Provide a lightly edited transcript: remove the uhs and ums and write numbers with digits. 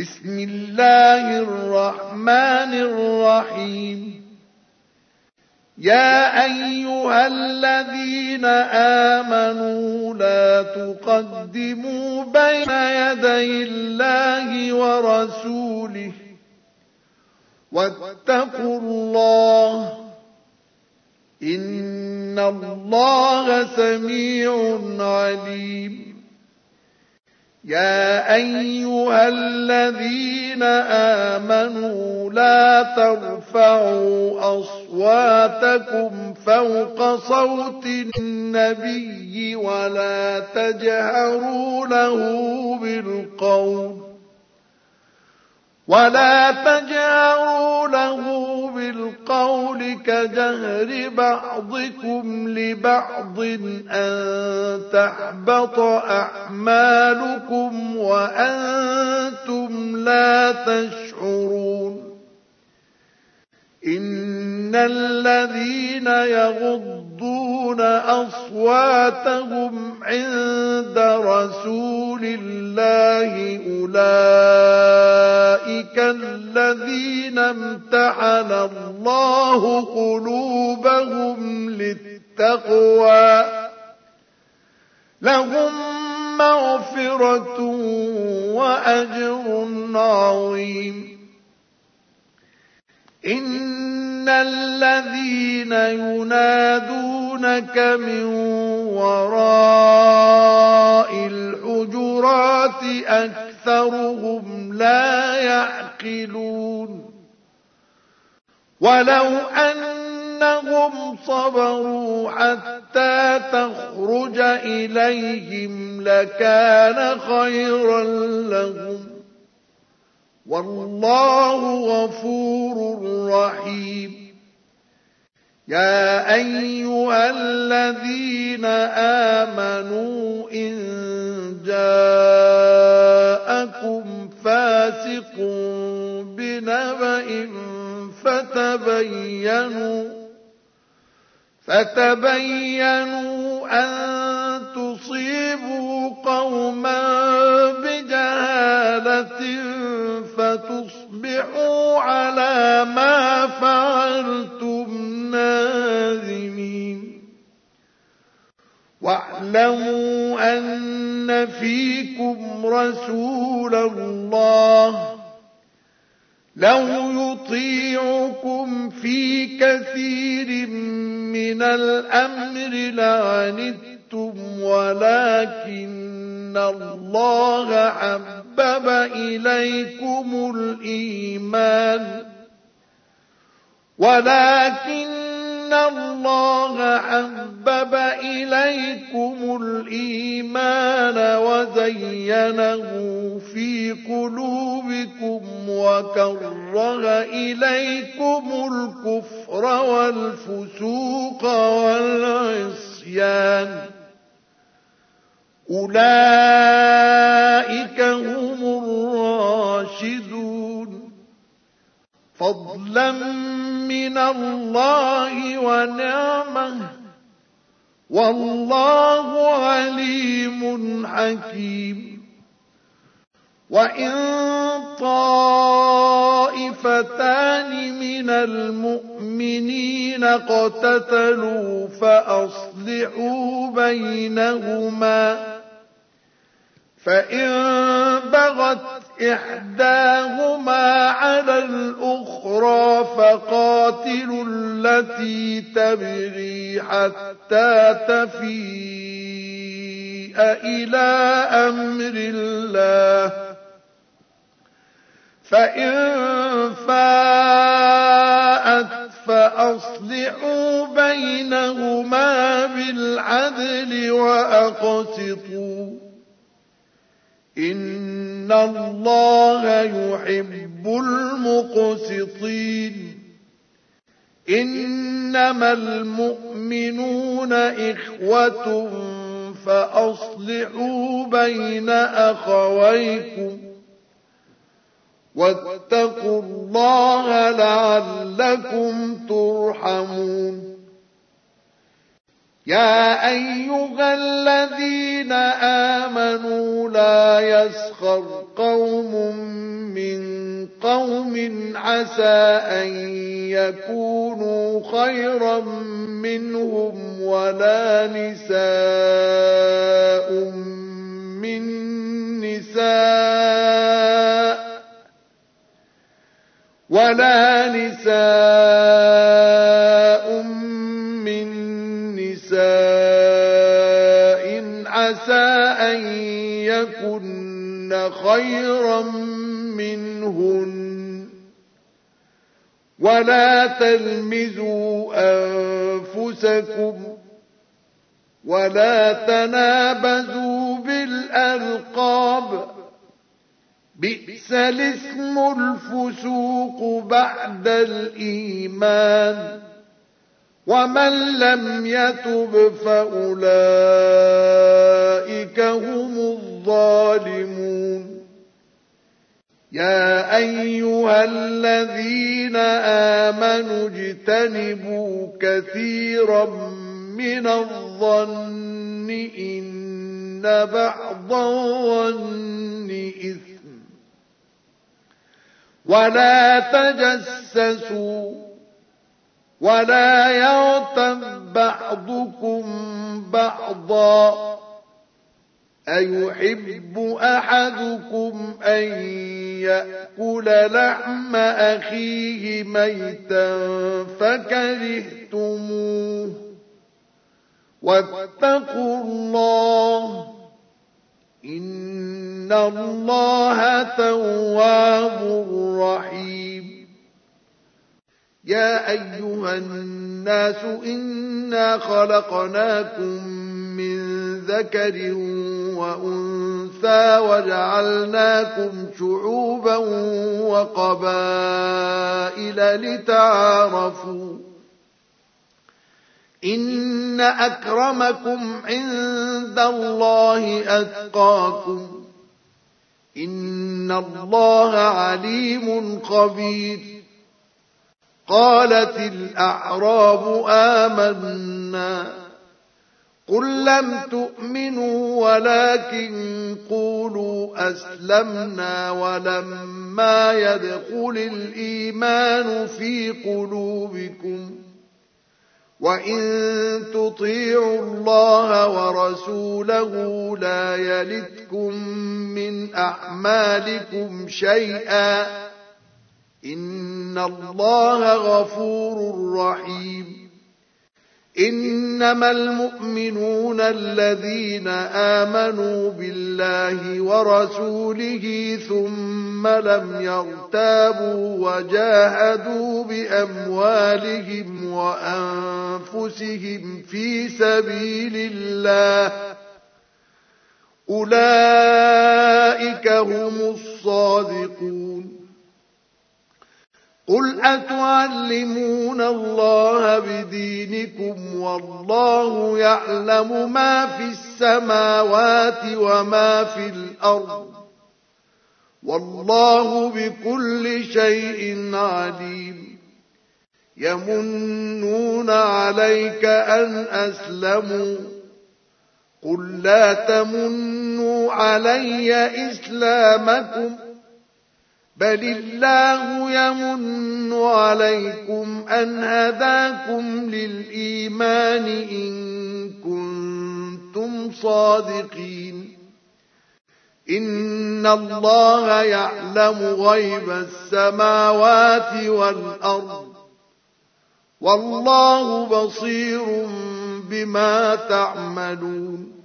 بسم الله الرحمن الرحيم. يا أيها الذين آمنوا لا تقدموا بين يدي الله ورسوله واتقوا الله إن الله سميع عليم. يا أيها الذين آمنوا لا ترفعوا أصواتكم فوق صوت النبي ولا تجهروا له بالقول كجهر بعضكم لبعض أن تحبط أعمالكم وأنتم لا تشعرون. إن الذين يغضون أصواتهم عند رسول الله أولئك الذين امتحن الله قلوبهم للتقوى لهم مغفرة وأجر عظيم. إن الذين ينادونك من وراء الحجرات أكثرهم لا يعقلون. ولو أنهم صبروا حتى تخرج إليهم لكان خيرا لهم والله غفور رحيم. يا أيها الذين آمنوا إن جاءكم فاسق بنبأ فتبينوا أن تصيبوا قوما بجهالة فتصبحوا على ما فعلتم نادمين. واعلموا أن فيكم رسول الله لو يطيعكم في كثير من الأمر لعنتم ولكن الله حبب إليكم الإيمان وزينه في قلوبكم وكره إليكم الكفر والفسوق والعصيان أولئك هم الراشدون فضلا من الله ونعمه والله عليم حكيم. وإن طائفتان من المؤمنين اقتتلوا فأصلحوا بينهما فإن بغت إحداهما على الأخرى فقاتلوا التي تبغي حتى تفيء إلى أمر الله فإن فاءت فأصلحوا بينهما بالعدل وأقسطوا إن الله يحب المقسطين. إنما المؤمنون إخوة فأصلحوا بين أخويكم واتقوا الله لعلكم ترحمون. يا أيها الذين آمنوا لا يسخر قوم عسى أن يكونوا خيرا منهم ولا نساء من نساء عسى أن يكن خيرا منهن ولا تلمزوا أنفسكم ولا تنابزوا بالألقاب بئس الاسم الفسوق بعد الإيمان ومن لم يتب فأولئك هم الظالمون يا أيها الذين آمنوا اجتنبوا كثيرا من الظن إن بعض الظن إثم ولا تجسسوا ولا يغتب بعضكم بعضا أيحب أحدكم أن يأكل لحم أخيه ميتا فكرهتموه واتقوا الله إن الله تواب رحيم يا أيها الناس إنا خلقناكم من ذكر وأنثى وجعلناكم شعوبا وقبائل لتعارفوا إن أكرمكم عند الله أتقاكم إن الله عليم خبير قالت الأعراب آمنا قل لم تؤمنوا ولكن قولوا أسلمنا ولما يدخل الإيمان في قلوبكم وإن تطيعوا الله ورسوله لا يلتكم من أعمالكم شيئا إن الله غفور رحيم إنما المؤمنون الذين آمنوا بالله ورسوله ثم لم يرتابوا وجاهدوا بأموالهم وأنفسهم في سبيل الله أولئك هم الصادقون قل أتعلمون الله بدينكم والله يعلم ما في السماوات وما في الأرض والله بكل شيء عليم يمنون عليك أن أسلموا قل لا تمنوا علي إسلامكم بل الله يمن عليكم أن هداكم للإيمان إن كنتم صادقين إن الله يعلم غيب السماوات والأرض والله بصير بما تعملون